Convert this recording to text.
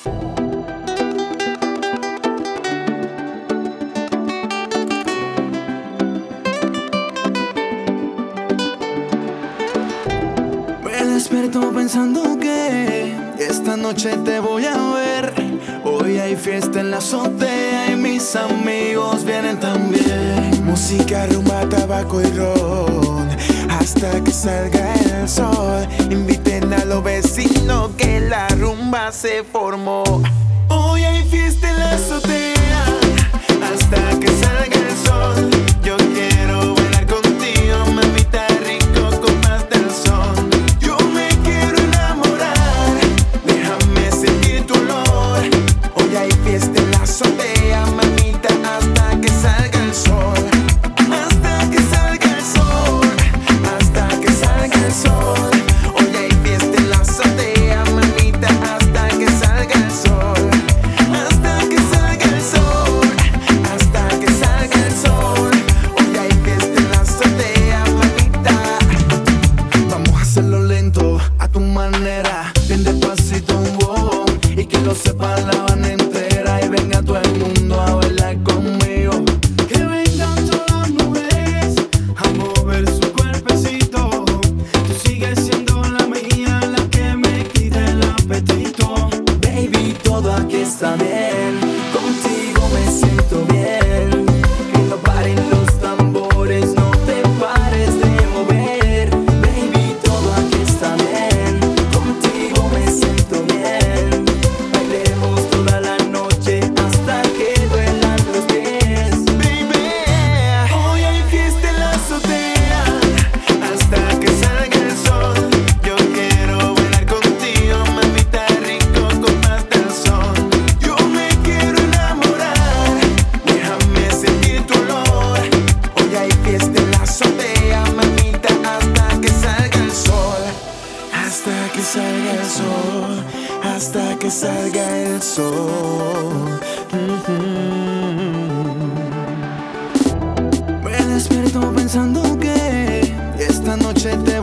Me despierto pensando que esta noche te voy a ver. Hoy hay fiesta en la azotea y mis amigos vienen también. Música, rumba, tabaco y ron, hasta que salga el sol. Inviten a los vecinos que la rumba se formó. Hoy hay fiesta en la azotea, hasta que salga el sol. Yo quiero bailar contigo, mamita, rico con más del sol. Yo me quiero enamorar, déjame sentir tu olor. Hoy hay fiesta en la azotea, mamita, hasta que salga el sol. Hasta que salga el sol, hasta que salga el sol. Hoy hay fiesta en la azotea, mamita, hasta que salga el sol. Hasta que salga el sol, hasta que salga el sol. Hoy hay fiesta en la azotea, mamita. Vamos a hacerlo lento, a tu manera, bien despacito, wow. Y que lo sepa la banda entera. Y venga todo el mundo a bailar conmigo. Que vengan todas las mujeres a mover su cuerpecito. Tú sigues siendo la mía, la que me quita el apetito. Baby, todo aquí está bien. Contigo me siento bien. Que no paren los tambores, no te pares de mover. Baby, todo aquí está bien. Contigo me siento bien. Bailemos toda la noche hasta que duelan los pies. Baby, hoy hay fiesta en la azotea, hasta que salga el sol. Yo quiero bailar contigo, mamita, rico con más del sol. Yo me quiero enamorar, déjame sentir tu olor. Hoy hay fiesta en la azotea, mamita, hasta que salga el sol. Hasta que salga el sol, hasta que salga el sol. Me despierto pensando que esta noche te